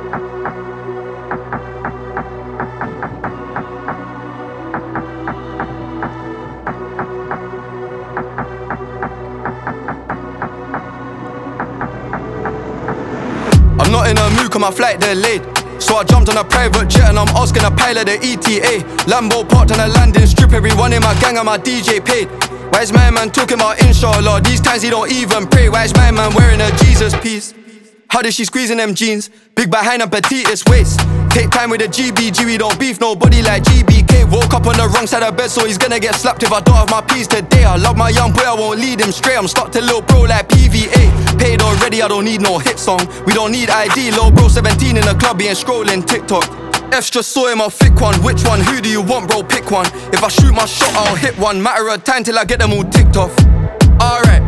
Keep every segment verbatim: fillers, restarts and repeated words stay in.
I'm not in a mood cause my flight delayed, so I jumped on a private jet and I'm asking a pilot the E T A. Lambo parked on a landing strip, everyone in my gang and my D J paid. Why is my man talking about inshallah? These times he don't even pray. Why is my man wearing a Jesus piece? How did she squeeze in them jeans? Big behind and petitest waist. Take time with the G B G, we don't beef nobody like G B K. Woke up on the wrong side of bed, so he's gonna get slapped if I don't have my peas today. I love my young boy, I won't lead him straight. I'm stuck to little bro like P V A. Paid already, I don't need no hit song. We don't need I D, little bro seventeen in the club, he ain't scrolling TikTok. F's just saw him a thick one. Which one? Who do you want, bro? Pick one. If I shoot my shot, I'll hit one. Matter of time till I get them all ticked off. Alright,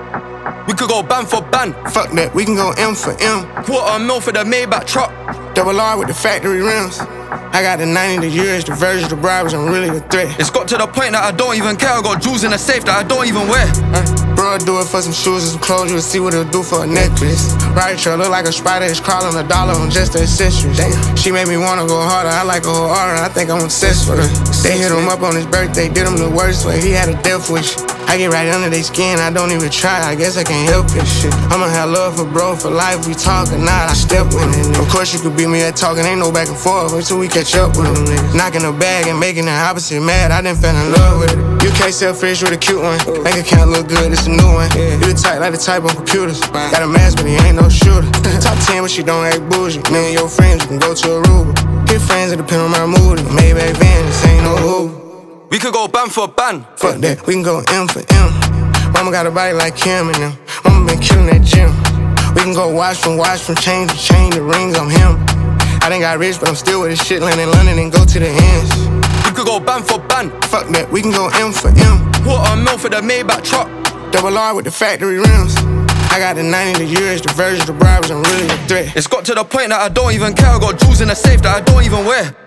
we could go ban for ban. Fuck that, we can go M for M. Quarter mil for the Maybach truck. Double R with the factory rims. I got the ninety, the years, the version, the bribes, I'm really a threat. It's got to the point that I don't even care. I got jewels in the safe that I don't even wear. Uh, bro, I do it for some shoes and some clothes. You'll see what it'll do for a necklace. Right, sure, look like a spider is crawling a dollar on just the accessories. Damn. She made me wanna go harder. I like a whole aura. I think I'm obsessed with her. They hit him up on his birthday, did him the worst way. He had a death wish. I get right under their skin, I don't even try. I guess I can't help this shit. I'ma have love for bro for life. We talk or not, I step with it. Of course you could beat me at talking, ain't no back and forth until we catch up with them. Knocking the bag and making the opposite mad, I done fell in love with it. U K selfish with a cute one. Bank account look good, it's a new one. You the type like the type on computers. Got a mask, but he ain't no shooter. Top ten, but she don't act bougie. Me and your friends, you can go to Aruba. Hit friends, it depend on my mood. Maybach van, this ain't no Uber. We could go ban for ban. Fuck that, we can go M for M. Mama got a body like Kim and them. Mama been killing that gym. We can go watch from watch from chain to chain, the rings, I'm him. I done got rich, but I'm still with this shit, land in London and go to the ends. We could go ban for ban. Fuck that, we can go M for M. Quarter mil for the Maybach truck. Double R with the factory rims. I got the ninety, the years, the version, the bribes, I'm really a threat. It's got to the point that I don't even care. I got jewels in the safe that I don't even wear.